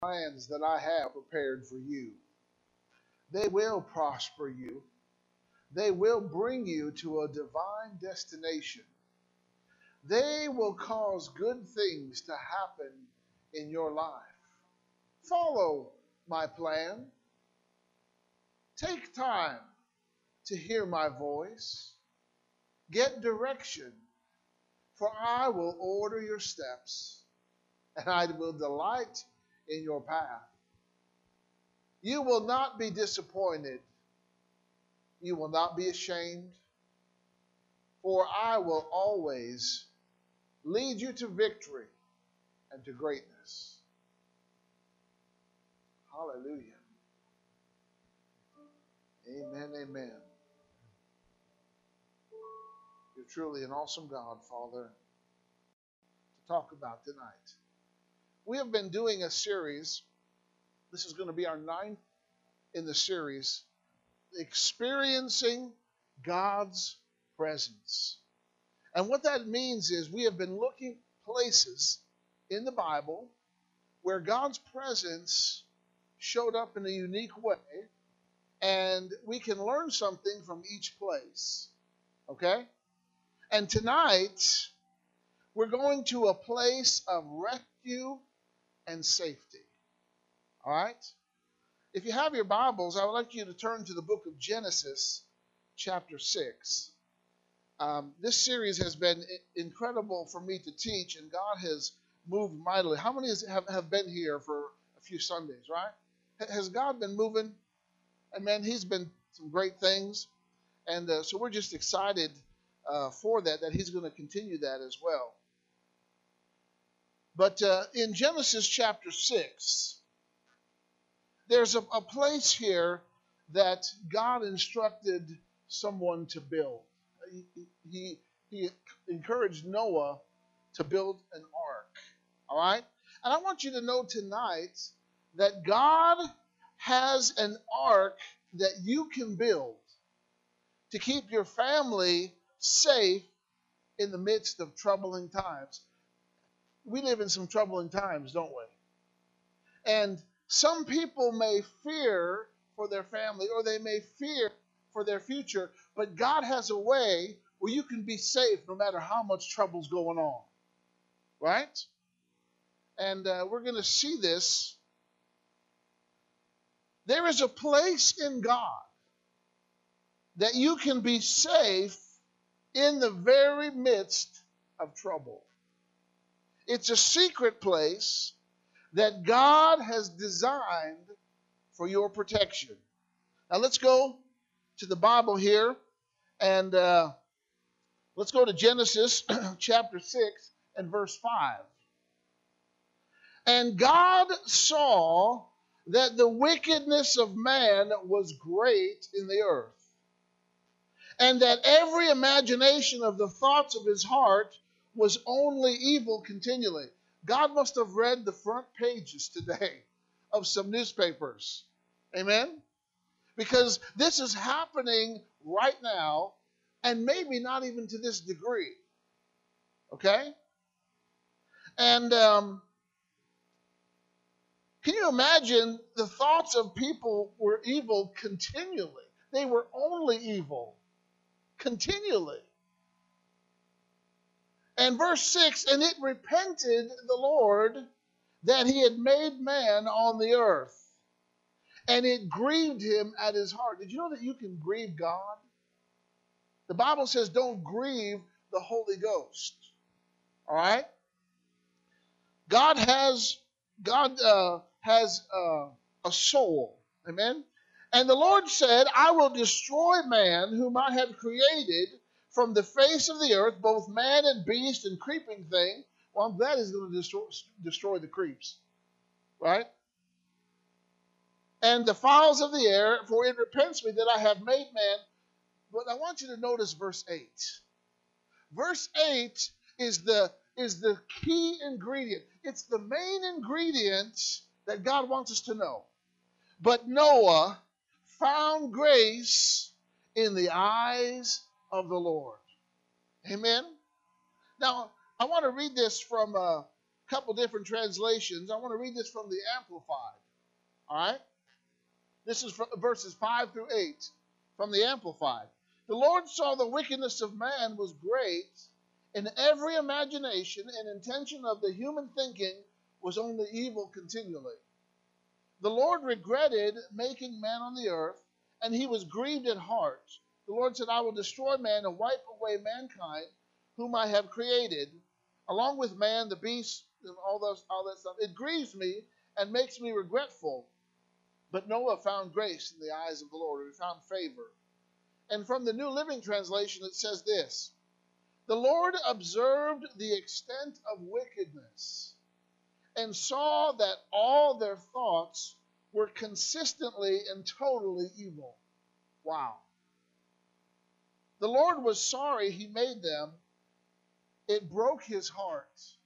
plans that I have prepared for you. They will prosper you. They will bring you to a divine destination. They will cause good things to happen in your life. Follow my plan. Take time to hear my voice. Get direction, for I will order your steps, and I will delight in your path. You will not be disappointed. You will not be ashamed, for I will always lead you to victory and to greatness. Hallelujah. Amen, amen. You're truly an awesome God, Father, to talk about tonight. We have been doing a series. This is going to be our ninth in the series, Experiencing God's Presence. And what that means is we have been looking places in the Bible where God's presence showed up in a unique way, and we can learn something from each place. Okay? And tonight, we're going to a place of rescue and safety. All right? If you have your Bibles, I would like you to turn to the book of Genesis, chapter 6. This series has been incredible for me to teach, and God has moved mightily. How many have been here for a few Sundays, right? Has God been moving? Amen. He's been some great things. And so we're just excited for that He's going to continue that as well. But in Genesis chapter 6, there's a place here that God instructed someone to build. He encouraged Noah to build an ark. All right? And I want you to know tonight that God has an ark that you can build to keep your family safe in the midst of troubling times. We live in some troubling times, don't we? And some people may fear for their family, or they may fear for their future, but God has a way where you can be safe no matter how much trouble's going on. Right? And we're going to see this. There is a place in God that you can be safe in the very midst of trouble. It's a secret place that God has designed for your protection. Now let's go to the Bible here, and let's go to Genesis chapter 6 and verse 5. And God saw that the wickedness of man was great in the earth, and that every imagination of the thoughts of his heart was only evil continually. God must have read the front pages today of some newspapers. Amen? Because this is happening right now, and maybe not even to this degree. Okay? And can you imagine the thoughts of people were evil continually? They were only evil continually. And verse 6, and it repented the Lord that he had made man on the earth, and it grieved him at his heart. Did you know that you can grieve God? The Bible says don't grieve the Holy Ghost. All right? God has a soul. Amen? And the Lord said, I will destroy man whom I have created from the face of the earth, both man and beast and creeping thing. Well, I'm glad he's going to destroy the creeps. Right? And the fowls of the air, for it repents me that I have made man. But I want you to notice verse 8. Verse 8 is the key ingredient. It's the main ingredient that God wants us to know. But Noah found grace in the eyes of the Lord. Amen? Now, I want to read this from couple different translations. I want to read this from the Amplified. All right? This is from verses 5 through 8 from the Amplified. The Lord saw the wickedness of man was great, and every imagination and intention of the human thinking was only evil continually. The Lord regretted making man on the earth, and he was grieved at heart. The Lord said, I will destroy man and wipe away mankind, whom I have created, along with man, the beast, and all that stuff. It grieves me and makes me regretful. But Noah found grace in the eyes of the Lord, or he found favor. And from the New Living Translation, it says this: The Lord observed the extent of wickedness and saw that all their thoughts were consistently and totally evil. Wow. The Lord was sorry he made them. It broke his heart.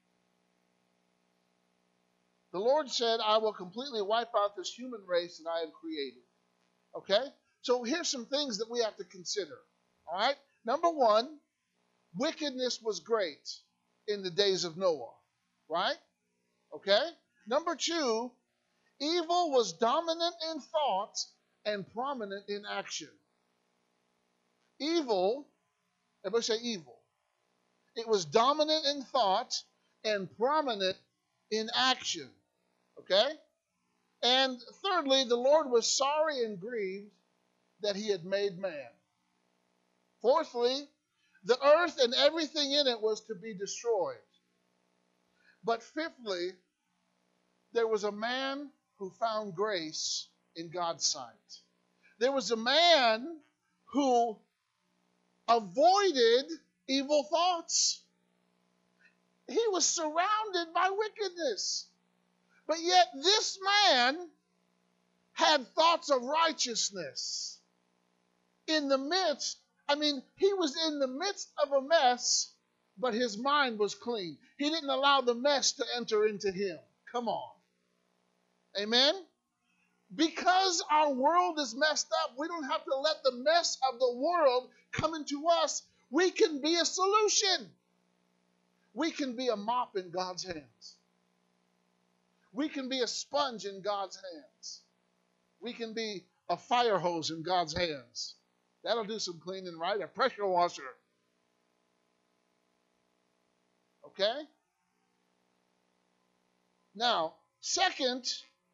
The Lord said, I will completely wipe out this human race that I have created. Okay? So here's some things that we have to consider. All right? Number one, wickedness was great in the days of Noah. Right? Okay? Number two, evil was dominant in thought and prominent in action. Evil, everybody say evil. It was dominant in thought and prominent in action. Okay? And thirdly, the Lord was sorry and grieved that he had made man. Fourthly, the earth and everything in it was to be destroyed. But fifthly, there was a man who found grace in God's sight. There was a man who avoided evil thoughts. He was surrounded by wickedness. But yet this man had thoughts of righteousness. In the midst, he was in the midst of a mess, but his mind was clean. He didn't allow the mess to enter into him. Come on. Amen? Because our world is messed up, we don't have to let the mess of the world come into us. We can be a solution. We can be a mop in God's hands. We can be a sponge in God's hands. We can be a fire hose in God's hands. That'll do some cleaning, right? A pressure washer. Okay? Now, second,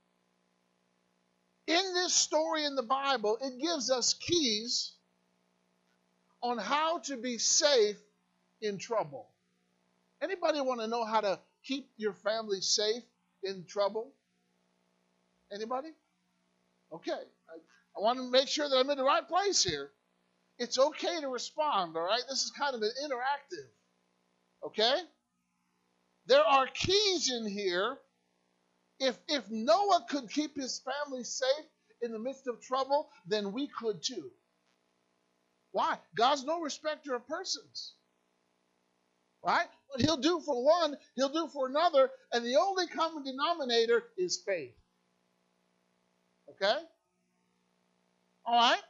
in this story in the Bible, it gives us keys on how to be safe in trouble. Anybody want to know how to keep your family safe in trouble? Anybody? Okay. I want to make sure that I'm in the right place here. It's okay to respond, all right? This is kind of an interactive. Okay? There are keys in here. If Noah could keep his family safe in the midst of trouble, then we could too. Why? God's no respecter of persons. Right? What he'll do for one, he'll do for another, and the only common denominator is faith. Okay? All right?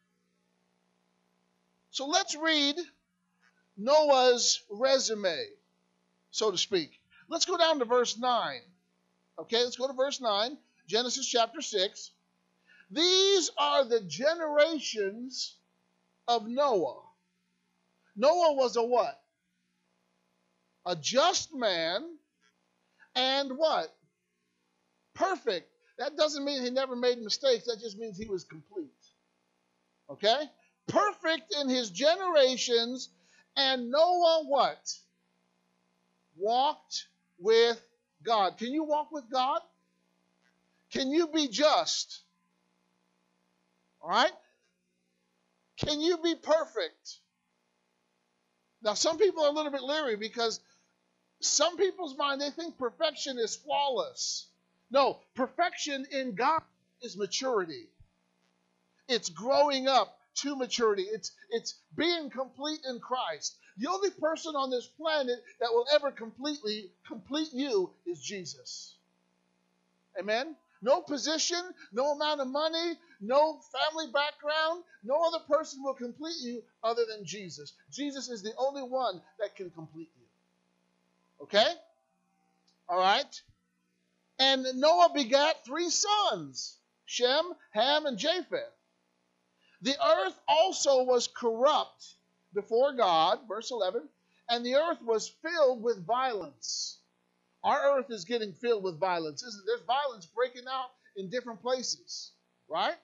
So let's read Noah's resume, so to speak. Let's go down to verse 9. Okay, let's go to verse 9, Genesis chapter 6. These are the generations of Noah. Noah was a what? A just man and what? Perfect. That doesn't mean he never made mistakes. That just means he was complete. Okay? Perfect in his generations. And Noah what? Walked with God. Can you walk with God? Can you be just? All right? Can you be perfect? Now, some people are a little bit leery because some people's mind, they think perfection is flawless. No, perfection in God is maturity. It's growing up to maturity. It's being complete in Christ. The only person on this planet that will ever complete you is Jesus. Amen? No position, no amount of money, no family background, no other person will complete you other than Jesus. Jesus is the only one that can complete you. Okay? All right? And Noah begat 3 sons, Shem, Ham, and Japheth. The earth also was corrupt before God, verse 11, and the earth was filled with violence. Our earth is getting filled with violence, isn't it? There's violence breaking out in different places, right?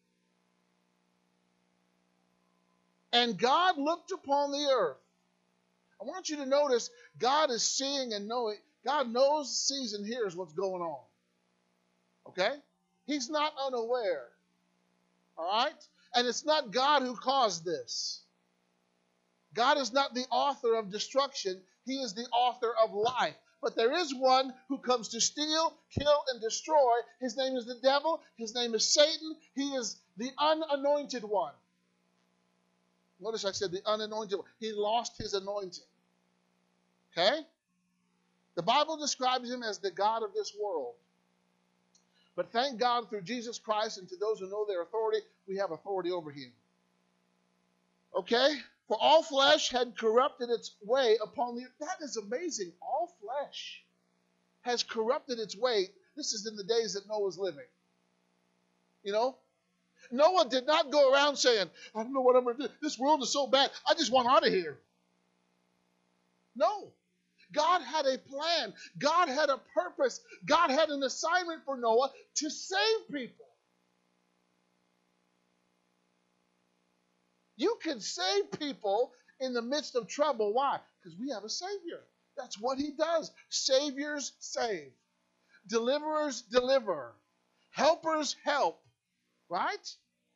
And God looked upon the earth. I want you to notice God is seeing and knowing. God knows, sees, and hears what's going on. Okay? He's not unaware. All right? And it's not God who caused this. God is not the author of destruction. He is the author of life. But there is one who comes to steal, kill, and destroy. His name is the devil. His name is Satan. He is the unanointed one. Notice I said the unanointed one. He lost his anointing. Okay? The Bible describes him as the God of this world. But thank God through Jesus Christ and to those who know their authority, we have authority over him. Okay? For all flesh had corrupted its way upon the earth. That is amazing. All flesh has corrupted its way. This is in the days that Noah was living. You know? Noah did not go around saying, I don't know what I'm going to do. This world is so bad. I just want out of here. No. God had a plan. God had a purpose. God had an assignment for Noah to save people. You can save people in the midst of trouble. Why? Because we have a Savior. That's what he does. Saviors save. Deliverers deliver. Helpers help. Right?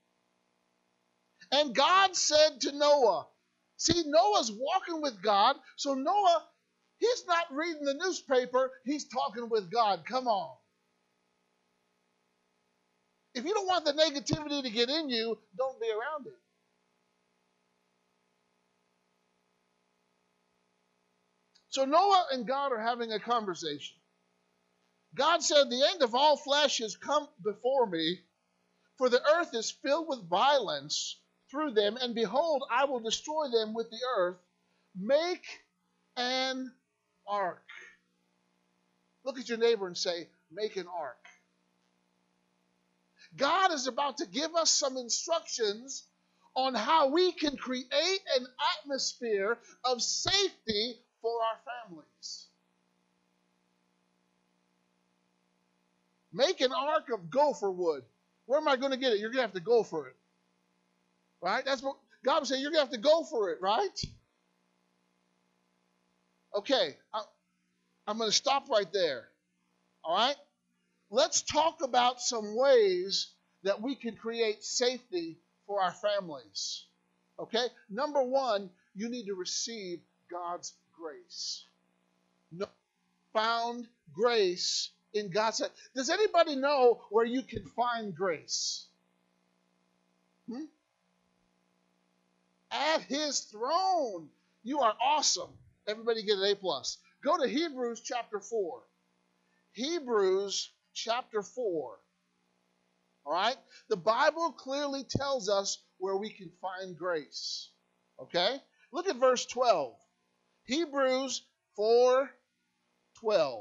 And God said to Noah, see, Noah's walking with God, so Noah, he's not reading the newspaper, he's talking with God. Come on. If you don't want the negativity to get in you, don't be around it. So Noah and God are having a conversation. God said, the end of all flesh has come before me, for the earth is filled with violence through them, and behold, I will destroy them with the earth. Make an ark. Look at your neighbor and say, make an ark. God is about to give us some instructions on how we can create an atmosphere of safety for our families. Make an ark of gopher wood. Where am I going to get it? You're going to have to go for it. Right? That's what God was saying. You're going to have to go for it, right? Okay. I'm going to stop right there. All right? Let's talk about some ways that we can create safety for our families. Okay? Number one, you need to receive God's grace. No, found grace in God's hand. Does anybody know where you can find grace? At his throne. You are awesome. Everybody get an A+. Go to Hebrews chapter 4. Hebrews chapter 4. All right? The Bible clearly tells us where we can find grace. Okay? Look at verse 12. Hebrews 4:12.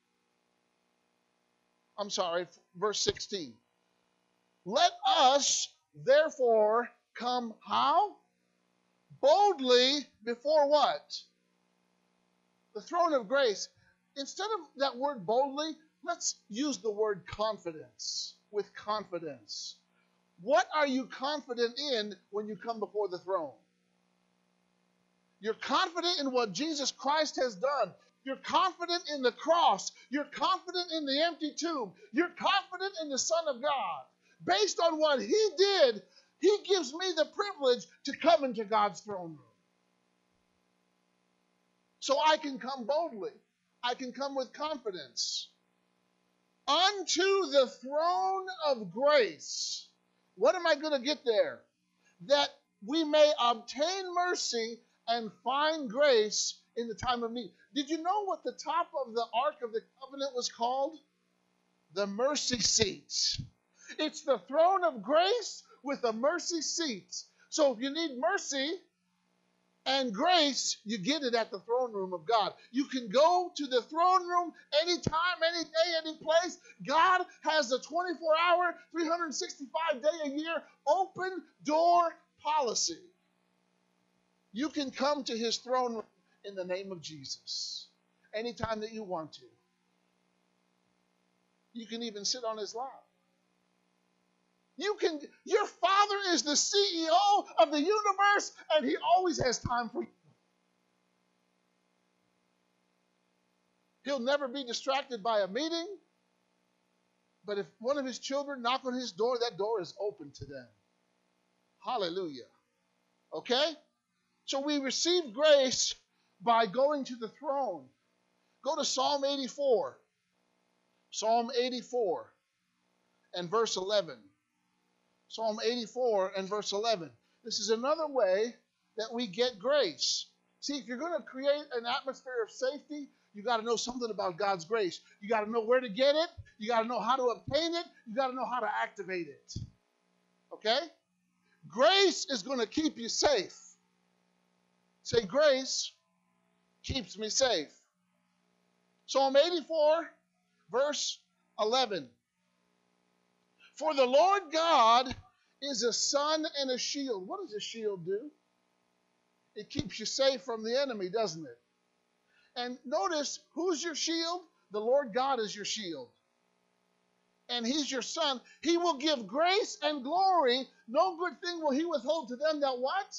I'm sorry, verse 16. Let us therefore come how? Boldly before what? The throne of grace. Instead of that word boldly, let's use the word confidence. With confidence. What are you confident in when you come before the throne? You're confident in what Jesus Christ has done. You're confident in the cross. You're confident in the empty tomb. You're confident in the Son of God. Based on what he did, he gives me the privilege to come into God's throne room. So I can come boldly. I can come with confidence. Unto the throne of grace. What am I going to get there? That we may obtain mercy and find grace in the time of need. Did you know what the top of the Ark of the Covenant was called? The mercy seat. It's the throne of grace with a mercy seat. So if you need mercy And grace, you get it at the throne room of God. You can go to the throne room anytime, any day, any place. God has a 24-hour, 365-day-a-year open door policy. You can come to his throne room in the name of Jesus anytime that you want to. You can even sit on his lap. Your Father is the CEO of the universe, and he always has time for you. He'll never be distracted by a meeting, but if one of his children knock on his door, that door is open to them. Hallelujah. Okay? So we receive grace by going to the throne. Go to Psalm 84. Psalm 84 and verse 11. Psalm 84 and verse 11. This is another way that we get grace. See, if you're going to create an atmosphere of safety, you got to know something about God's grace. You got to know where to get it. You got to know how to obtain it. You got to know how to activate it. Okay? Grace is going to keep you safe. Say, grace keeps me safe. Psalm 84, verse 11. For the Lord God is a sun and a shield. What does a shield do? It keeps you safe from the enemy, doesn't it? And notice, who's your shield? The Lord God is your shield. And he's your son. He will give grace and glory. No good thing will he withhold to them that what?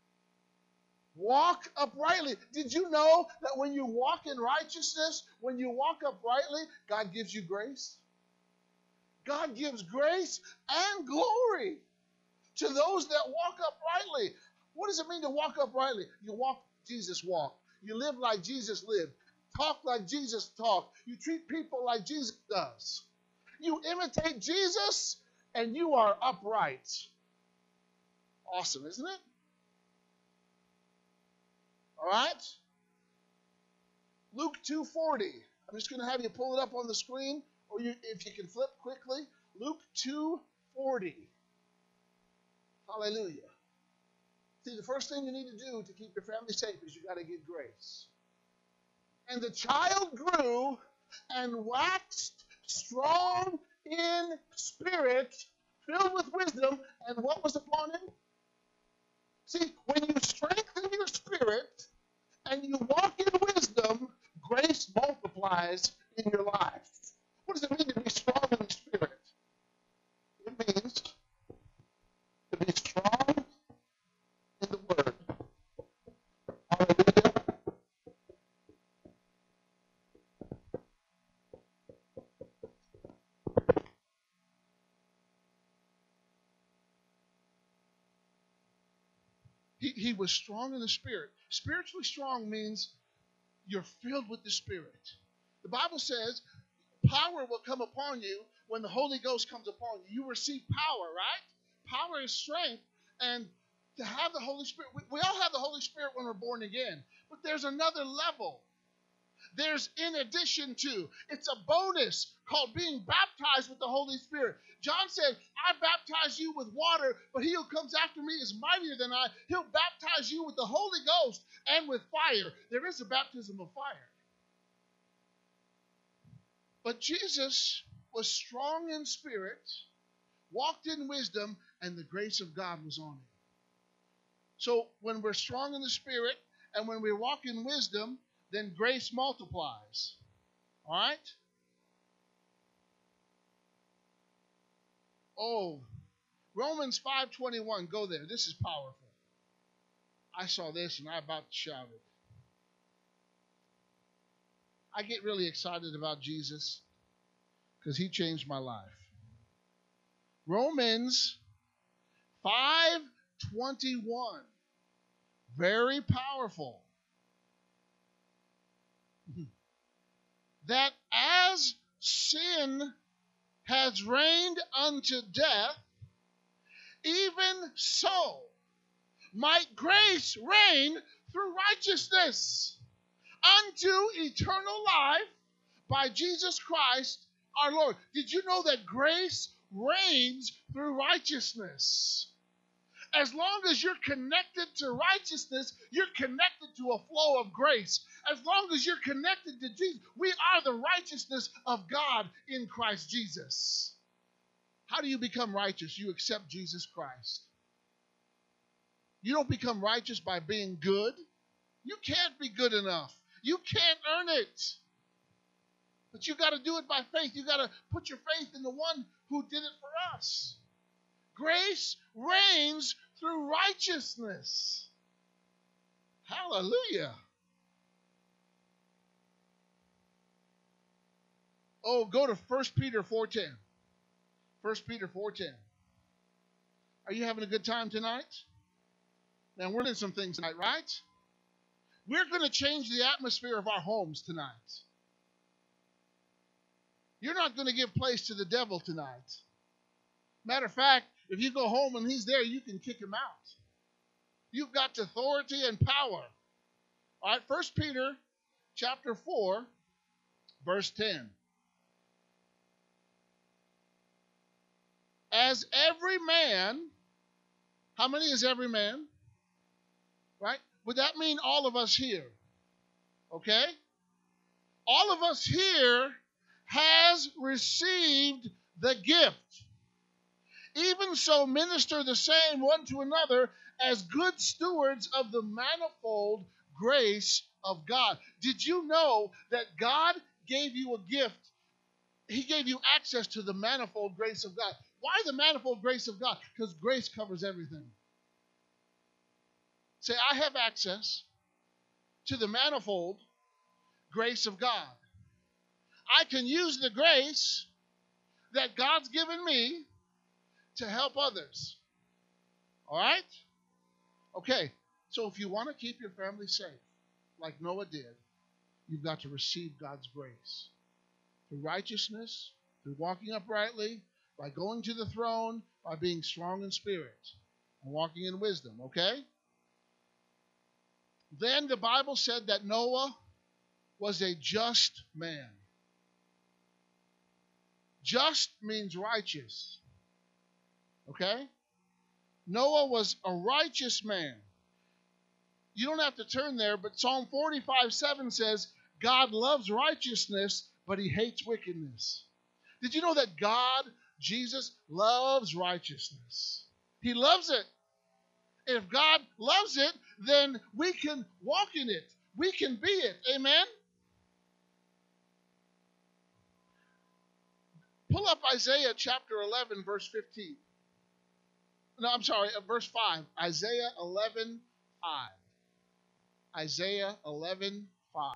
Walk uprightly. Did you know that when you walk in righteousness, when you walk uprightly, God gives you grace? God gives grace and glory to those that walk uprightly. What does it mean to walk uprightly? You walk Jesus walked. You live like Jesus lived. Talk like Jesus talked. You treat people like Jesus does. You imitate Jesus, and you are upright. Awesome, isn't it? All right? Luke 2:40. I'm just going to have you pull it up on the screen, or if you can flip quickly. Luke 2:40. Hallelujah. See, the first thing you need to do to keep your family safe is you got to get grace. And the child grew and waxed strong in spirit, filled with wisdom, and what was upon him? See, when you strengthen your spirit and you walk in wisdom, grace multiplies in your life. What does it mean to be strong in the spirit? It means to be strong in the word. Hallelujah. He was strong in the spirit. Spiritually strong means you're filled with the Spirit. The Bible says power will come upon you when the Holy Ghost comes upon you. You receive power, right? Power is strength. And to have the Holy Spirit, we all have the Holy Spirit when we're born again. But there's another level. There's in addition to. It's a bonus called being baptized with the Holy Spirit. John said, I baptize you with water, but he who comes after me is mightier than I. He'll baptize you with the Holy Ghost and with fire. There is a baptism of fire. But Jesus was strong in spirit, walked in wisdom, and the grace of God was on him. So when we're strong in the spirit and when we walk in wisdom, then grace multiplies. All right? Oh, Romans 5:21. Go there. This is powerful. I saw this and I about shouted. I get really excited about Jesus because he changed my life. Romans 5:21. Very powerful. That as sin has reigned unto death, even so might grace reign through righteousness unto eternal life by Jesus Christ our Lord. Did you know that grace reigns through righteousness? As long as you're connected to righteousness, you're connected to a flow of grace. As long as you're connected to Jesus, we are the righteousness of God in Christ Jesus. How do you become righteous? You accept Jesus Christ. You don't become righteous by being good. You can't be good enough. You can't earn it. But you got to do it by faith. You got to put your faith in the one who did it for us. Grace reigns through righteousness. Hallelujah. Oh, go to 1 Peter 4:10. 1 Peter 4:10. Are you having a good time tonight? Now, we're doing some things tonight, right? We're going to change the atmosphere of our homes tonight. You're not going to give place to the devil tonight. Matter of fact, if you go home and he's there, you can kick him out. You've got authority and power. All right, 1 Peter chapter 4, verse 10. As every man, how many is every man? Right? Would that mean all of us here? Okay? All of us here has received the gift. Even so, minister the same one to another as good stewards of the manifold grace of God. Did you know that God gave you a gift? He gave you access to the manifold grace of God. Why the manifold grace of God? Because grace covers everything. Say, I have access to the manifold grace of God. I can use the grace that God's given me to help others. All right? Okay, so if you want to keep your family safe, like Noah did, you've got to receive God's grace. Through righteousness, through walking uprightly, by going to the throne, by being strong in spirit, and walking in wisdom, okay? Then the Bible said that Noah was a just man. Just means righteous. Okay? Noah was a righteous man. You don't have to turn there, but Psalm 45:7 says, God loves righteousness, but he hates wickedness. Did you know that God, Jesus, loves righteousness? He loves it. And if God loves it, then we can walk in it. We can be it. Amen? Pull up Isaiah chapter 11, verse 15. No, I'm sorry, verse 5. Isaiah 11:5. Isaiah 11:5.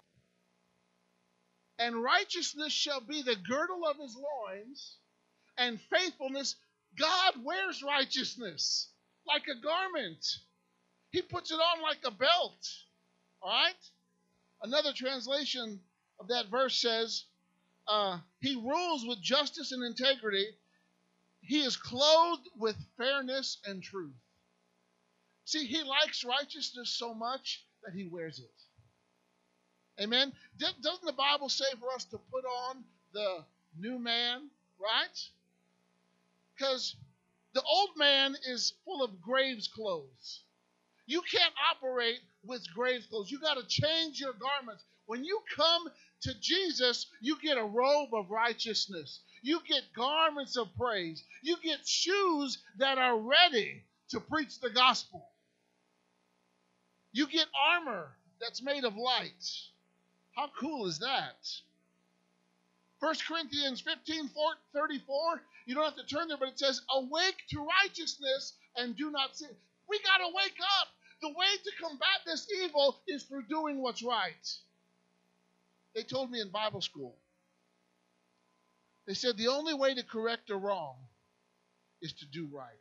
And righteousness shall be the girdle of his loins, and faithfulness. God wears righteousness like a garment. He puts it on like a belt. All right? Another translation of that verse says, he rules with justice and integrity. He is clothed with fairness and truth. See, he likes righteousness so much that he wears it. Amen? Doesn't the Bible say for us to put on the new man, right? Because the old man is full of graves clothes. You can't operate with grave clothes. You got to change your garments. When you come to Jesus, you get a robe of righteousness. You get garments of praise. You get shoes that are ready to preach the gospel. You get armor that's made of light. How cool is that? 1 Corinthians 15:34, you don't have to turn there, but it says, awake to righteousness and do not sin. We got to wake up. The way to combat this evil is through doing what's right. They told me in Bible school, they said the only way to correct a wrong is to do right.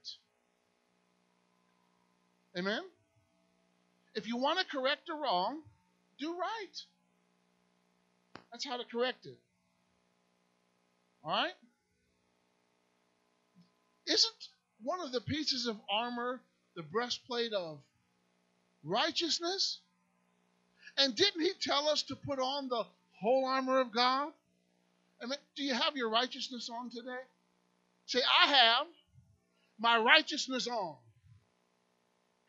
Amen? If you want to correct a wrong, do right. That's how to correct it. All right? Isn't one of the pieces of armor the breastplate of righteousness? And didn't he tell us to put on the whole armor of God? I mean, do you have your righteousness on today? Say, I have my righteousness on.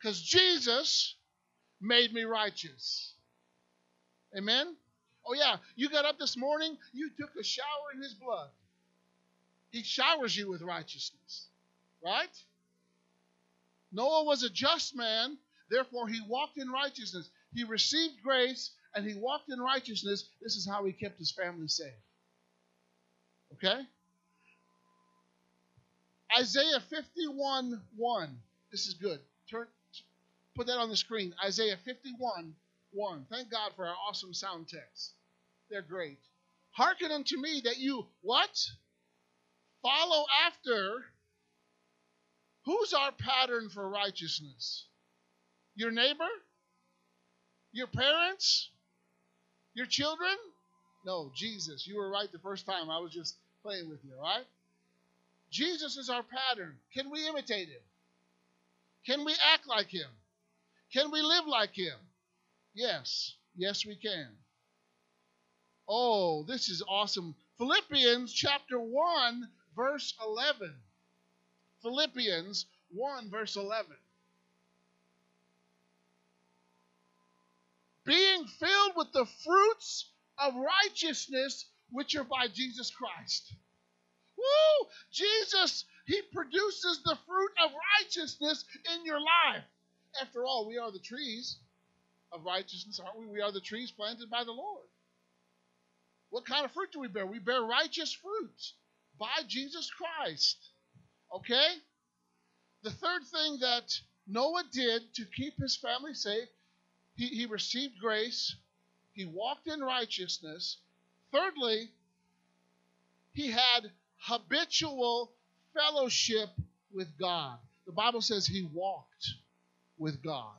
Because Jesus made me righteous. Amen? Oh yeah, you got up this morning, you took a shower in his blood. He showers you with righteousness. Right? Noah was a just man, therefore he walked in righteousness. He received grace and he walked in righteousness. This is how he kept his family safe. Okay? Isaiah 51:1. This is good. Put that on the screen. Isaiah 51:1. Thank God for our awesome sound texts. They're great. Hearken unto me that you, what? Follow after. Who's our pattern for righteousness? Your neighbor? Your parents? Your children? No, Jesus. You were right the first time. I was just playing with you, all right? Jesus is our pattern. Can we imitate him? Can we act like him? Can we live like him? Yes. Yes, we can. Oh, this is awesome. Philippians chapter 1, verse 11. Philippians 1, verse 11. Being filled with the fruits of righteousness which are by Jesus Christ. Woo! Jesus, he produces the fruit of righteousness in your life. After all, we are the trees of righteousness, aren't we? We are the trees planted by the Lord. What kind of fruit do we bear? We bear righteous fruit by Jesus Christ. Okay? The third thing that Noah did to keep his family safe, he received grace. He walked in righteousness. Thirdly, he had habitual fellowship with God. The Bible says he walked with God.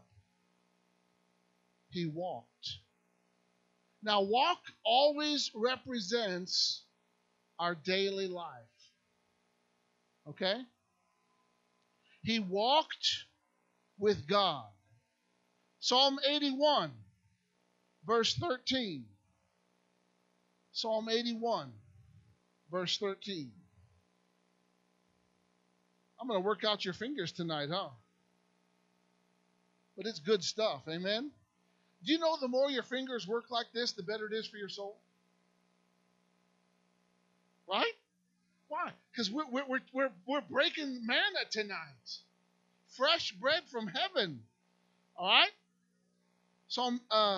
He walked. Now, walk always represents our daily life. Okay? He walked with God. Psalm 81, verse 13. Psalm 81, verse 13. I'm going to work out your fingers tonight, huh? But it's good stuff, amen? Do you know the more your fingers work like this, the better it is for your soul? Right? Why? Because we're breaking manna tonight. Fresh bread from heaven. All right? Psalm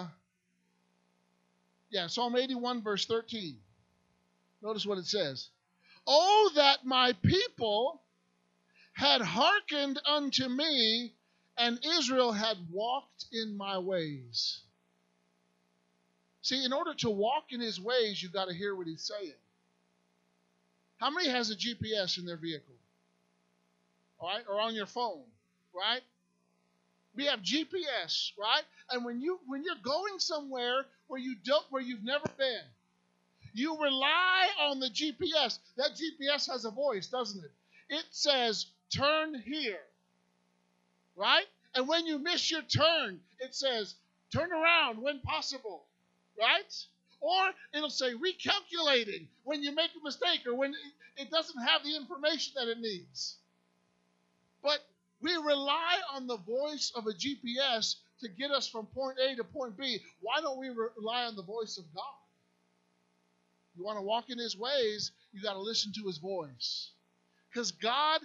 81, verse 13. Notice what it says. Oh, that my people had hearkened unto me, and Israel had walked in my ways. See, in order to walk in his ways, you've got to hear what he's saying. How many has a GPS in their vehicle? All right? Or on your phone, right? We have GPS, right? And when you're going somewhere where you've never been, you rely on the GPS. That GPS has a voice, doesn't it? It says, turn here, right? And when you miss your turn, it says, turn around when possible, right? Or it'll say recalculating when you make a mistake or when it doesn't have the information that it needs. But we rely on the voice of a GPS to get us from point A to point B. Why don't we rely on the voice of God? You want to walk in his ways, you got to listen to his voice. Because God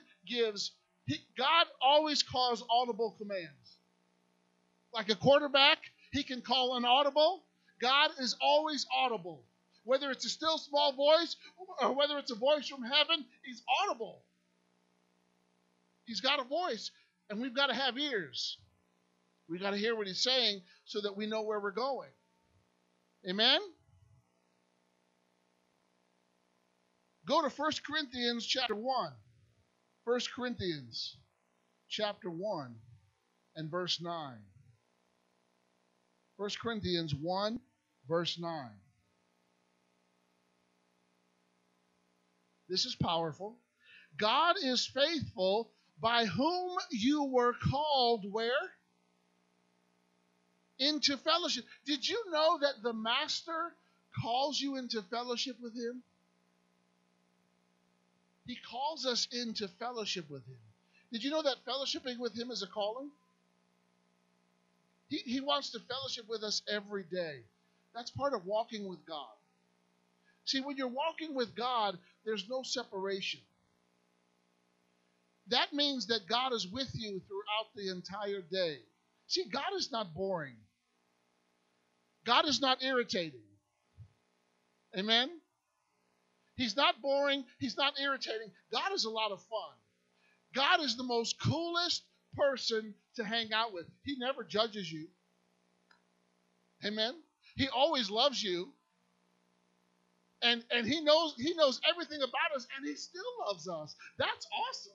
always calls audible commands. Like a quarterback, he can call an audible. God is always audible. Whether it's a still small voice or whether it's a voice from heaven, he's audible. He's got a voice, and we've got to have ears. We've got to hear what he's saying so that we know where we're going. Amen? Go to 1 Corinthians chapter 1. 1 Corinthians chapter 1 and verse 9. 1 Corinthians 1, verse 9. This is powerful. God is faithful, by whom you were called where? Into fellowship. Did you know that the Master calls you into fellowship with him? He calls us into fellowship with him. Did you know that fellowshipping with him is a calling? He wants to fellowship with us every day. That's part of walking with God. See, when you're walking with God, there's no separation. That means that God is with you throughout the entire day. See, God is not boring. God is not irritating. Amen? He's not boring. He's not irritating. God is a lot of fun. God is the most coolest person to hang out with. He never judges you. Amen? He always loves you. And he knows everything about us, and he still loves us. That's awesome.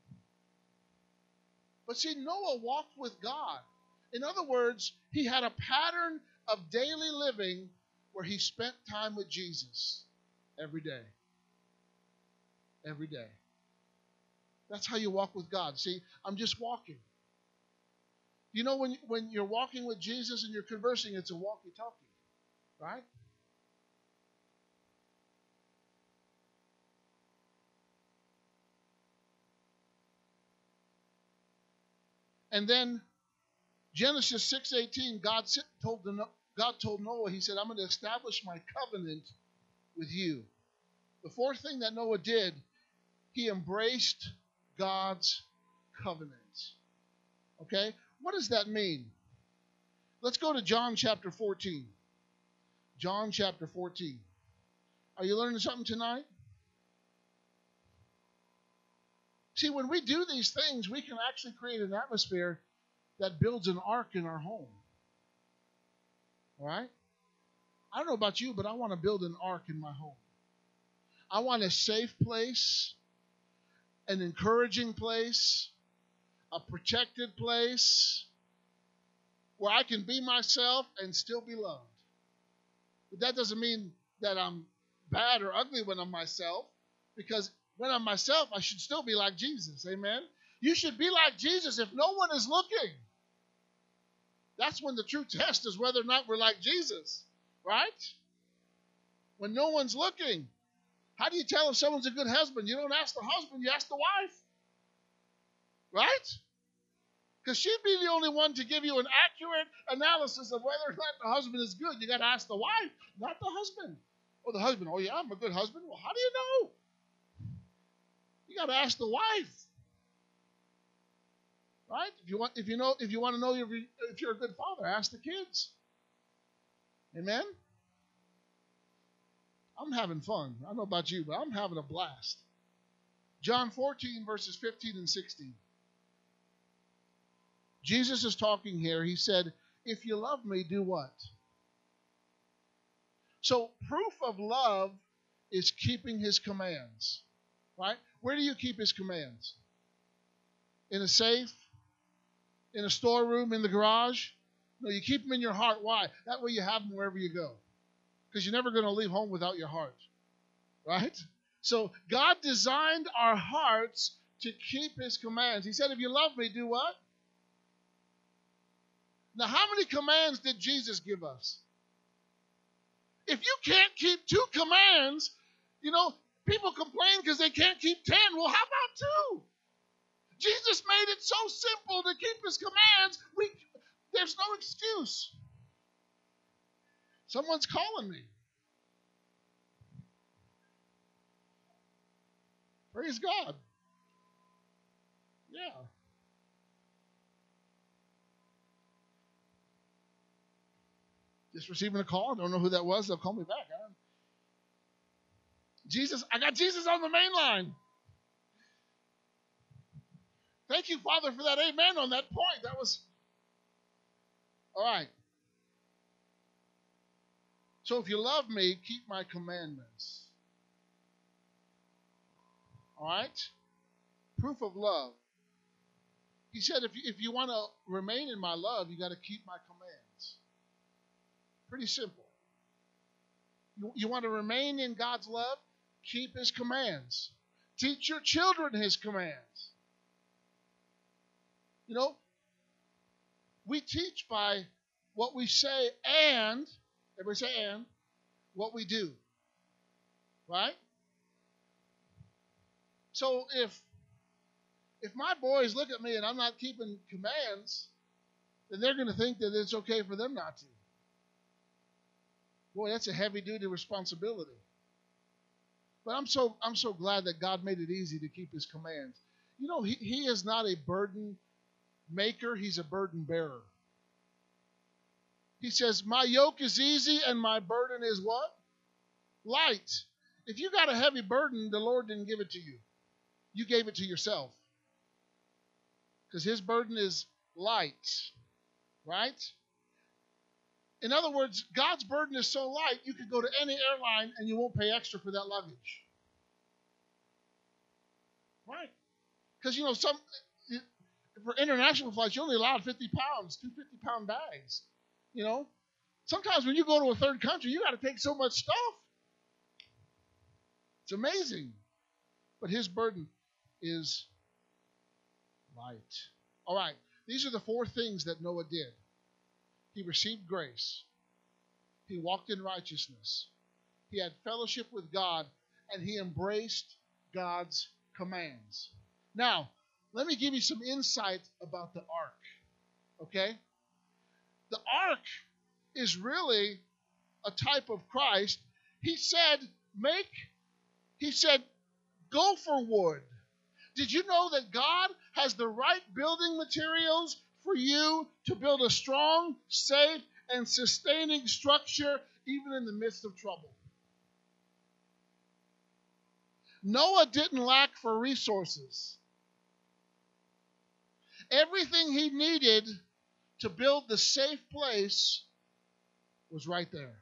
But see, Noah walked with God. In other words, he had a pattern of daily living where he spent time with Jesus every day. Every day. That's how you walk with God. See, I'm just walking. You know, when you're walking with Jesus and you're conversing, it's a walkie-talkie, right? And then Genesis 6:18, God told Noah, he said, I'm going to establish my covenant with you. The fourth thing that Noah did, he embraced God's covenant. Okay? What does that mean? Let's go to John chapter 14. John chapter 14. Are you learning something tonight? See, when we do these things, we can actually create an atmosphere that builds an ark in our home. All right? I don't know about you, but I want to build an ark in my home. I want a safe place, an encouraging place, a protected place where I can be myself and still be loved. But that doesn't mean that I'm bad or ugly when I'm myself, because when I'm myself, I should still be like Jesus. Amen? You should be like Jesus if no one is looking. That's when the true test is whether or not we're like Jesus, right? When no one's looking. How do you tell if someone's a good husband? You don't ask the husband, you ask the wife. Right? Because she'd be the only one to give you an accurate analysis of whether or not the husband is good. You got to ask the wife, not the husband. Oh, the husband. Oh, yeah, I'm a good husband. Well, how do you know? You got to ask the wife. Right? If you want to know if you're a good father, ask the kids. Amen? I'm having fun. I don't know about you, but I'm having a blast. John 14, verses 15 and 16. Jesus is talking here. He said, if you love me, do what? So proof of love is keeping his commands. Right? Where do you keep his commands? In a safe? In a storeroom? In the garage? No, you keep them in your heart. Why? That way you have them wherever you go. Because you're never going to leave home without your heart. Right? So God designed our hearts to keep his commands. He said, if you love me, do what? Now, how many commands did Jesus give us? If you can't keep 2 commands, people complain because they can't keep 10. Well, how about 2? Jesus made it so simple to keep his commands. There's no excuse. Someone's calling me. Praise God. Yeah. Just receiving a call. Don't know who that was. They'll call me back. I got Jesus on the main line. Thank you, Father, for that amen on that point. That was all right. So if you love me, keep my commandments. All right? Proof of love. He said if you want to remain in my love, you got to keep my commands. Pretty simple. You want to remain in God's love? Keep his commands. Teach your children his commands. We teach by what we say and, everybody say and, what we do. Right? So if my boys look at me and I'm not keeping commands, then they're going to think that it's okay for them not to. Boy, that's a heavy-duty responsibility. But I'm so glad that God made it easy to keep his commands. You know, he is not a burden maker, he's a burden bearer. He says, my yoke is easy and my burden is what? Light. If you got a heavy burden, the Lord didn't give it to you. You gave it to yourself. Because his burden is light. Right? In other words, God's burden is so light, you could go to any airline and you won't pay extra for that luggage. Right? Because, you know, for international flights, you're only allowed 50 pounds, 2 50-pound bags. You know? Sometimes when you go to a third country, you got to take so much stuff. It's amazing. But his burden is light. All right. These are the 4 things that Noah did. He received grace. He walked in righteousness. He had fellowship with God, and he embraced God's commands. Now, let me give you some insight about the ark. Okay? The ark is really a type of Christ. He said, go for wood. Did you know that God has the right building materials for you to build a strong, safe, and sustaining structure even in the midst of trouble? Noah didn't lack for resources. Everything he needed to build the safe place was right there.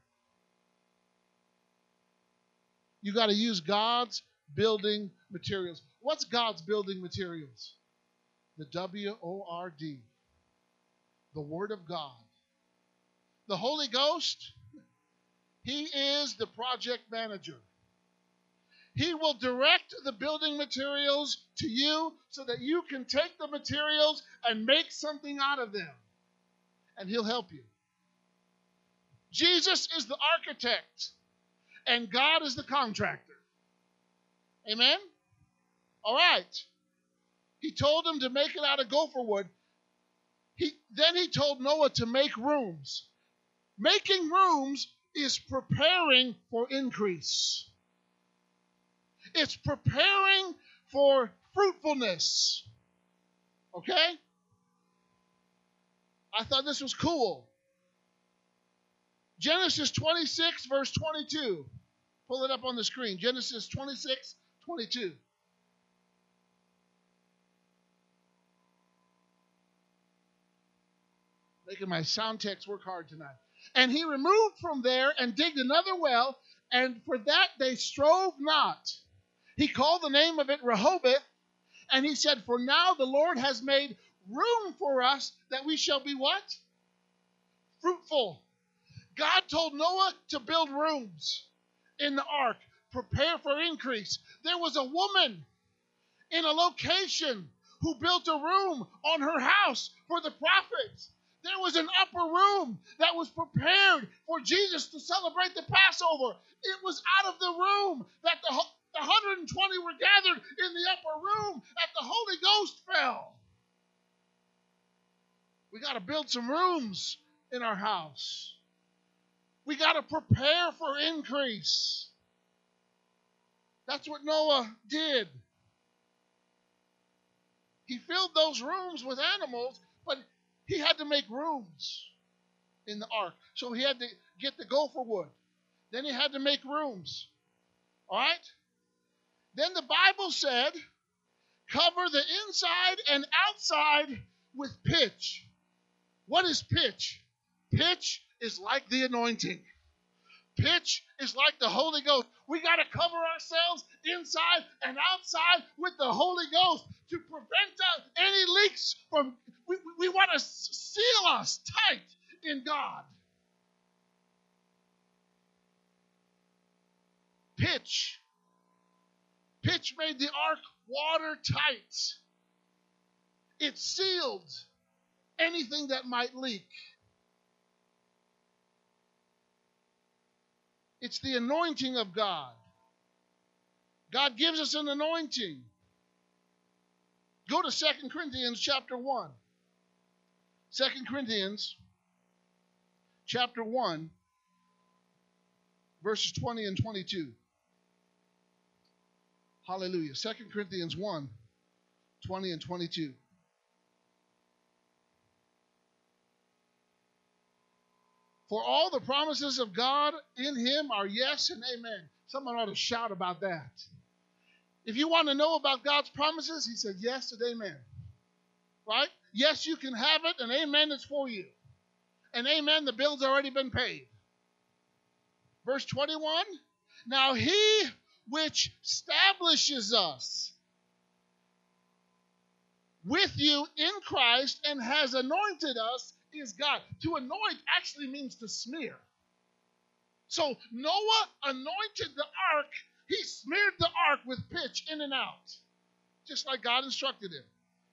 You got to use God's building materials. What's God's building materials? The W-O-R-D. The Word of God. The Holy Ghost, he is the project manager. He will direct the building materials to you so that you can take the materials and make something out of them. And he'll help you. Jesus is the architect, and God is the contractor. Amen? All right. He told him to make it out of gopher wood. Then he told Noah to make rooms. Making rooms is preparing for increase. It's preparing for fruitfulness. Okay? I thought this was cool. Genesis 26, verse 22. Pull it up on the screen. Genesis 26, 22. Making my sound techs work hard tonight. And he removed from there and digged another well, and for that they strove not. He called the name of it Rehoboth, and he said, for now the Lord has made room for us that we shall be what? Fruitful. God told Noah to build rooms in the ark, prepare for increase. There was a woman in a location who built a room on her house for the prophets. There was an upper room that was prepared for Jesus to celebrate the Passover. It was out of the room that the 120 were gathered in the upper room that the Holy Ghost fell. We got to build some rooms in our house. We got to prepare for increase. That's what Noah did. He filled those rooms with animals, but he had to make rooms in the ark. So he had to get the gopher wood. Then he had to make rooms. All right? Then the Bible said, cover the inside and outside with pitch. What is pitch? Pitch is like the anointing. Pitch is like the Holy Ghost. We got to cover ourselves inside and outside with the Holy Ghost to prevent any leaks from. We want to seal us tight in God. Pitch. Pitch made the ark watertight. It sealed anything that might leak. It's the anointing of God. God gives us an anointing. Go to 2 Corinthians chapter 1. 2 Corinthians chapter 1, verses 20 and 22. Hallelujah. 2 Corinthians 1, 20 and 22. For all the promises of God in him are yes and amen. Someone ought to shout about that. If you want to know about God's promises, he said yes and amen. Right? Yes, you can have it, and amen is for you. And amen, the bill's already been paid. Verse 21, now he which establishes us with you in Christ and has anointed us is God. To anoint actually means to smear. So Noah anointed the ark. He smeared the ark with pitch in and out, just like God instructed him.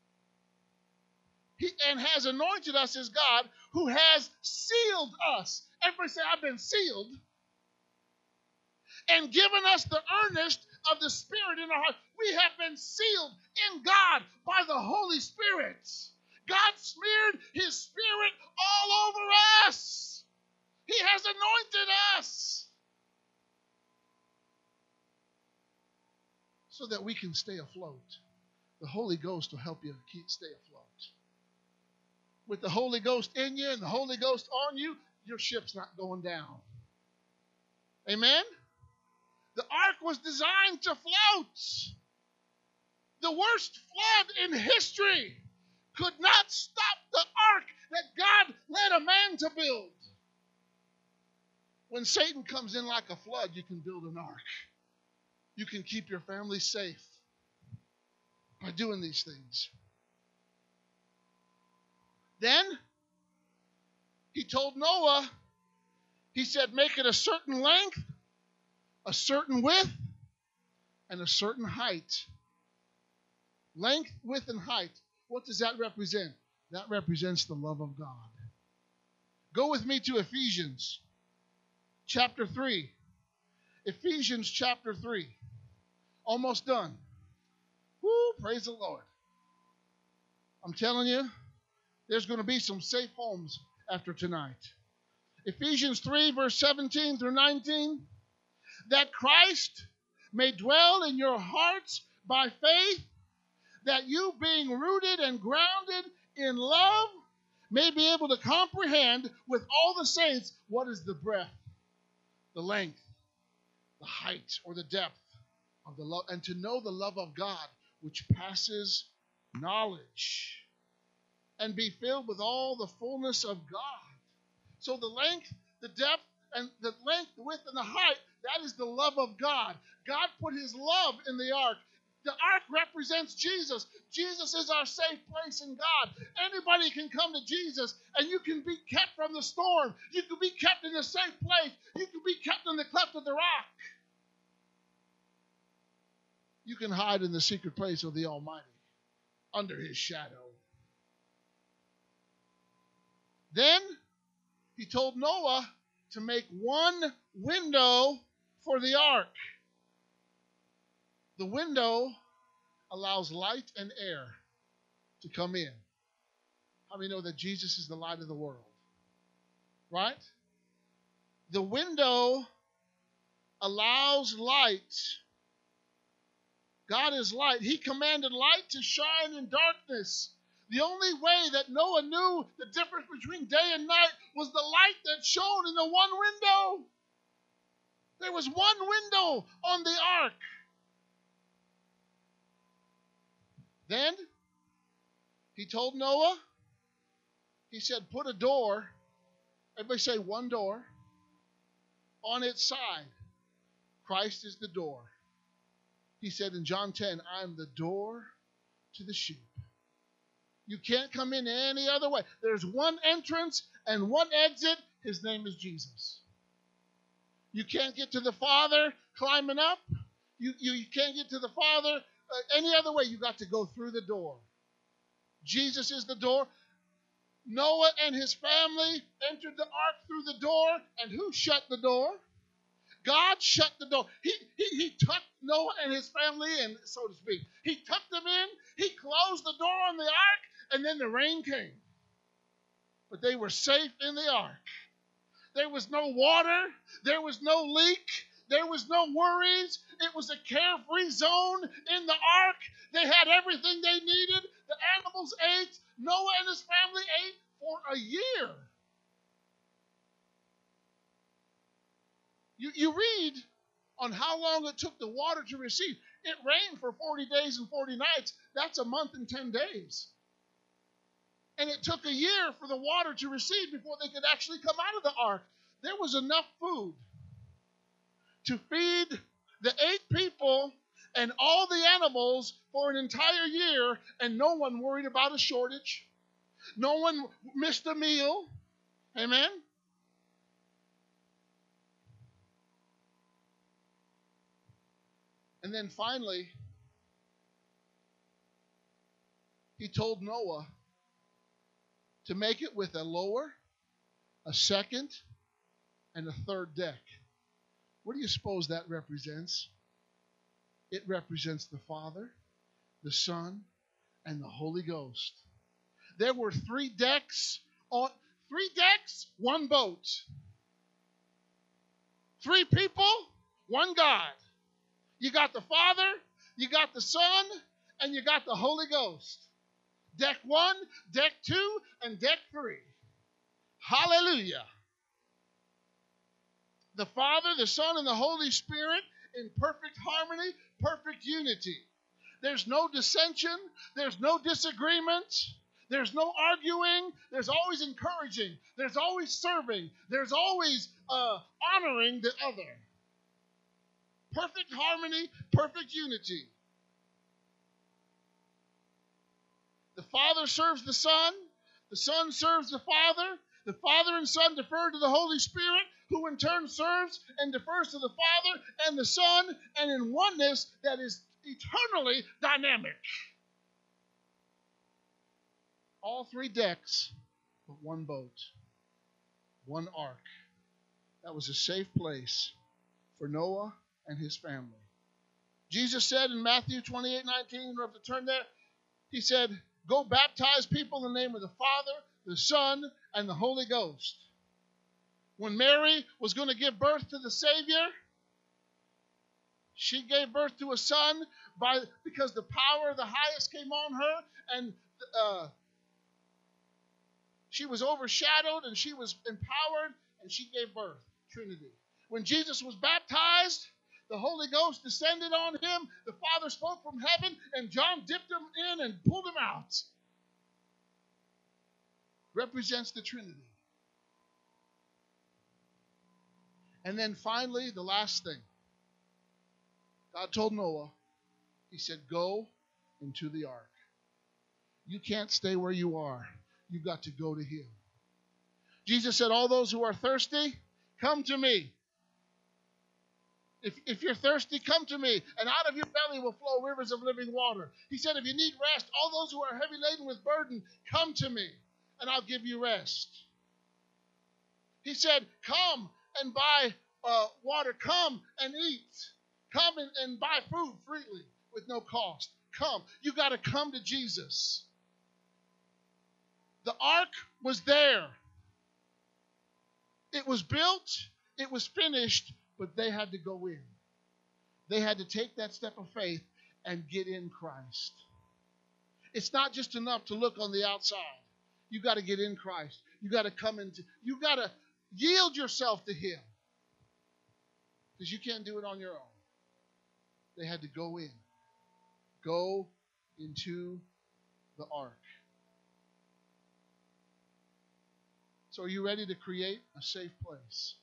And has anointed us as God, who has sealed us. Everybody say, I've been sealed. And given us the earnest of the Spirit in our heart. We have been sealed in God by the Holy Spirit. God smeared his Spirit all over us. He has anointed us so that we can stay afloat. The Holy Ghost will help you stay afloat. With the Holy Ghost in you and the Holy Ghost on you, your ship's not going down. Amen? The ark was designed to float. The worst flood in history could not stop the ark that God led a man to build. When Satan comes in like a flood, you can build an ark. You can keep your family safe by doing these things. Then he told Noah, he said, make it a certain length, a certain width, and a certain height. Length, width, and height. What does that represent? That represents the love of God. Go with me to Ephesians chapter 3. Ephesians chapter 3. Almost done. Woo, praise the Lord. I'm telling you, there's going to be some safe homes after tonight. Ephesians 3, verse 17 through 19. That Christ may dwell in your hearts by faith, that you being rooted and grounded in love may be able to comprehend with all the saints what is the breadth, the length, the height, or the depth of the love, and to know the love of God which passes knowledge, and be filled with all the fullness of God. So the length, the depth, and the length, the width, and the height, that is the love of God. God put his love in the ark. The ark represents Jesus. Jesus is our safe place in God. Anybody can come to Jesus, and you can be kept from the storm. You can be kept in a safe place. You can be kept in the cleft of the rock. You can hide in the secret place of the Almighty, under his shadow. Then he told Noah to make one window for the ark. The window allows light and air to come in. How many know that Jesus is the light of the world? Right? The window allows light. God is light. He commanded light to shine in darkness. The only way that Noah knew the difference between day and night was the light that shone in the one window. There was one window on the ark. Then he told Noah, he said, put a door, everybody say one door, on its side. Christ is the door. He said in John 10, I am the door to the sheep. You can't come in any other way. There's one entrance and one exit. His name is Jesus. You can't get to the Father climbing up. You can't get to the Father any other way. You got to go through the door. Jesus is the door. Noah and his family entered the ark through the door. And who shut the door? God shut the door. He tucked Noah and his family in, so to speak. He tucked them in. He closed the door on the ark, and then the rain came. But they were safe in the ark. There was no water. There was no leak. There was no worries. It was a carefree zone in the ark. They had everything they needed. The animals ate. Noah and his family ate for a year. You read on how long it took the water to recede. It rained for 40 days and 40 nights. That's a month and 10 days. And it took a year for the water to recede before they could actually come out of the ark. There was enough food to feed the 8 people and all the animals for an entire year, and no one worried about a shortage. No one missed a meal. Amen? And then finally, he told Noah to make it with a lower, a second, and a third deck. What do you suppose that represents? It represents the Father, the Son, and the Holy Ghost. There were 3 decks, 1 boat. 3 people, 1 God. You got the Father, you got the Son, and you got the Holy Ghost. Deck 1, deck 2, and deck 3. Hallelujah. The Father, the Son, and the Holy Spirit in perfect harmony, perfect unity. There's no dissension. There's no disagreement. There's no arguing. There's always encouraging. There's always serving. There's always honoring the other. Perfect harmony, perfect unity. The Father serves the Son serves the Father and Son defer to the Holy Spirit, who in turn serves and defers to the Father and the Son, and in oneness that is eternally dynamic. All 3 decks, but 1 boat, 1 ark. That was a safe place for Noah and his family. Jesus said in Matthew 28:19, you have to turn there, he said, go baptize people in the name of the Father, the Son, and the Holy Ghost. When Mary was going to give birth to the Savior, she gave birth to a son because the power of the highest came on her, and she was overshadowed and she was empowered, and she gave birth. Trinity. When Jesus was baptized, the Holy Ghost descended on him. The Father spoke from heaven, and John dipped him in and pulled him out. Represents the Trinity. And then finally, the last thing. God told Noah, he said, go into the ark. You can't stay where you are. You've got to go to him. Jesus said, all those who are thirsty, come to me. If you're thirsty, come to me, and out of your belly will flow rivers of living water. He said, if you need rest, all those who are heavy laden with burden, come to me, and I'll give you rest. He said, come and buy water. Come and eat. Come and buy food freely with no cost. Come. You got to come to Jesus. The ark was there. It was built. It was finished. But they had to go in. They had to take that step of faith and get in Christ. It's not just enough to look on the outside. You got to get in Christ. You got to come into. You got to yield yourself to him. Because you can't do it on your own. They had to go in. Go into the ark. So are you ready to create a safe place?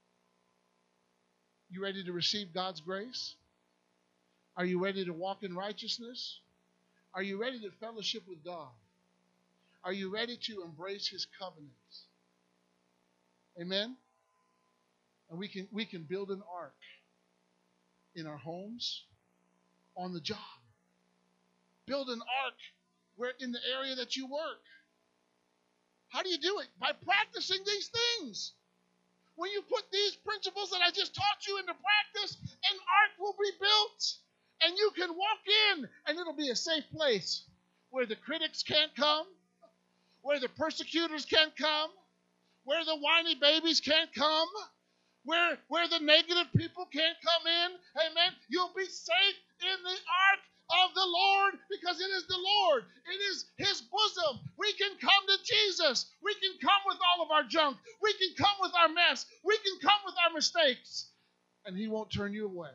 You ready to receive God's grace? Are you ready to walk in righteousness? Are you ready to fellowship with God? Are you ready to embrace his covenants? Amen? And we can build an ark in our homes, on the job. Build an ark where in the area that you work. How do you do it? By practicing these things. When you put these principles that I just taught you into practice, an ark will be built, and you can walk in, and it'll be a safe place where the critics can't come, where the persecutors can't come, where the whiny babies can't come, where the negative people can't come in. Amen. You'll be safe in the ark of the Lord because it is the Lord. It is his bosom. We can come to Jesus. We can come with all of our junk. We can come with our mess. We can come with our mistakes. And he won't turn you away.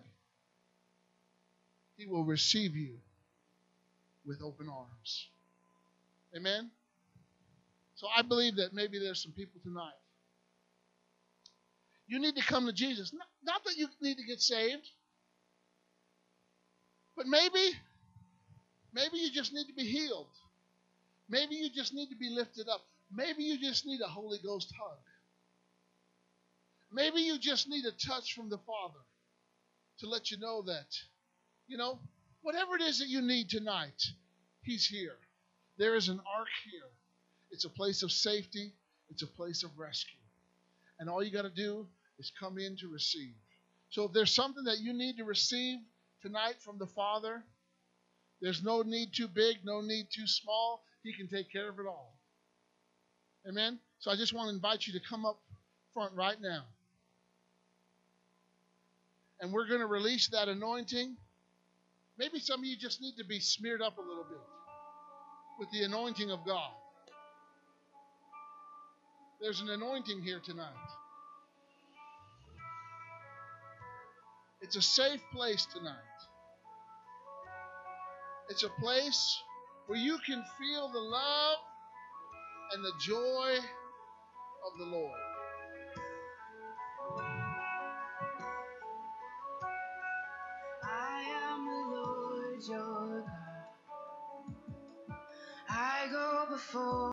He will receive you with open arms. Amen? So I believe that maybe there's some people tonight. You need to come to Jesus. Not that you need to get saved, but maybe you just need to be healed. Maybe you just need to be lifted up. Maybe you just need a Holy Ghost hug. Maybe you just need a touch from the Father to let you know that, whatever it is that you need tonight, he's here. There is an ark here. It's a place of safety. It's a place of rescue. And all you got to do is come in to receive. So if there's something that you need to receive tonight from the Father, there's no need too big, no need too small. He can take care of it all. Amen? So I just want to invite you to come up front right now. And we're going to release that anointing. Maybe some of you just need to be smeared up a little bit with the anointing of God. There's an anointing here tonight. It's a safe place tonight. It's a place where you can feel the love and the joy of the Lord. I am the Lord your God. I go before